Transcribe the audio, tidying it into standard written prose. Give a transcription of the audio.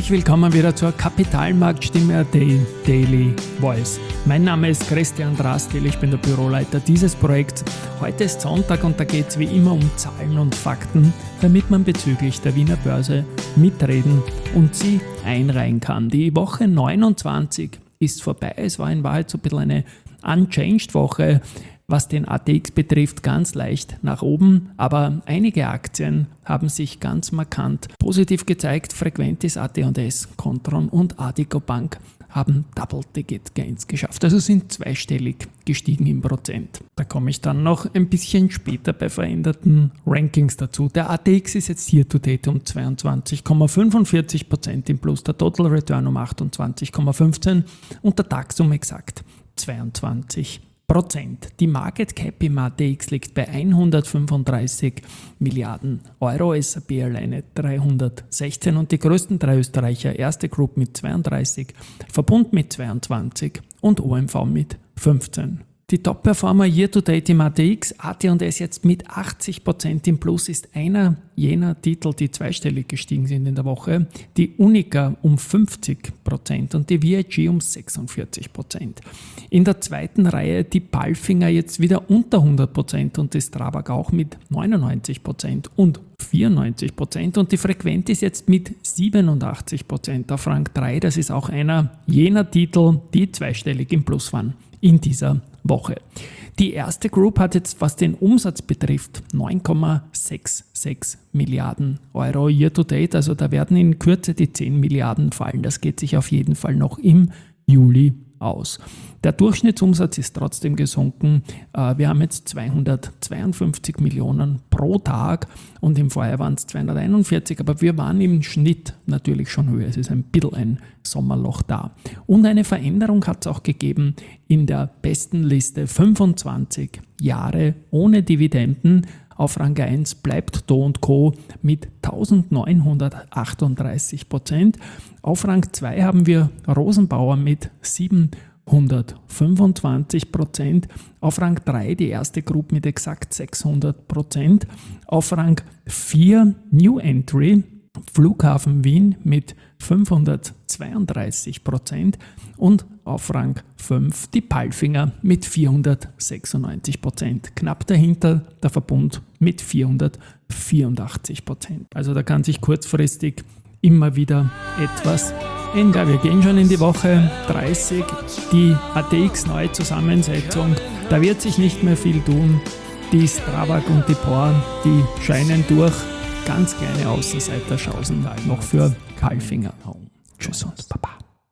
Herzlich willkommen wieder zur Kapitalmarktstimme AT Daily Voice. Mein Name ist Christian Drastil, ich bin der Büroleiter dieses Projekts. Heute ist Sonntag und da geht es wie immer um Zahlen und Fakten, damit man bezüglich der Wiener Börse mitreden und sie einreihen kann. Die Woche 29 ist vorbei, es war in Wahrheit so ein bisschen eine unchanged Woche. Was den ATX betrifft, ganz leicht nach oben, aber einige Aktien haben sich ganz markant positiv gezeigt. Frequentis, AT&S, Kontron und Addiko Bank haben Double-Digit-Gains geschafft, also sind zweistellig gestiegen im Prozent. Da komme ich dann noch ein bisschen später bei veränderten Rankings dazu. Der ATX ist jetzt hier to date um 22,45% im Plus, der Total Return um 28,15% und der DAX um exakt 22%. Die Market Cap im ATX liegt bei 135 Milliarden Euro, SAP alleine 316 und die größten drei Österreicher, Erste Group mit 32, Verbund mit 22 und OMV mit 15. Die Top-Performer Year-to-Date im ATX, AT&S jetzt mit 80% im Plus, ist einer jener Titel, die zweistellig gestiegen sind in der Woche. Die Unica um 50% und die VIG um 46%. In der zweiten Reihe die Palfinger jetzt wieder unter 100% und die Strabag auch mit 99% und 94% und die Frequentis jetzt mit 87% auf Rang 3. Das ist auch einer jener Titel, die zweistellig im Plus waren in dieser Woche. Die Erste Group hat jetzt, was den Umsatz betrifft, 9,66 Milliarden Euro year to date. Also da werden in Kürze die 10 Milliarden fallen. Das geht sich auf jeden Fall noch im Juli aus. Der Durchschnittsumsatz ist trotzdem gesunken. Wir haben jetzt 252 Millionen pro Tag und im Vorjahr waren es 241, aber wir waren im Schnitt natürlich schon höher. Es ist ein bisschen ein Sommerloch da. Und eine Veränderung hat es auch gegeben in der besten Liste. 25 Jahre ohne Dividenden. Auf Rang 1 bleibt Do & Co. mit 1938%. Auf Rang 2 haben wir Rosenbauer mit 725%. Auf Rang 3 die Erste Group mit exakt 600%. Auf Rang 4 New Entry Flughafen Wien mit 532% und auf Rang 5 die Palfinger mit 496%. Knapp dahinter der Verbund mit 484%. Also da kann sich kurzfristig immer wieder etwas ändern. Wir gehen schon in die Woche 30, die ATX neue Zusammensetzung, da wird sich nicht mehr viel tun. Die Strabag und die POR, die scheinen durch. Ganz kleine Außenseiter schausen noch für Palfinger. Tschüss und Baba.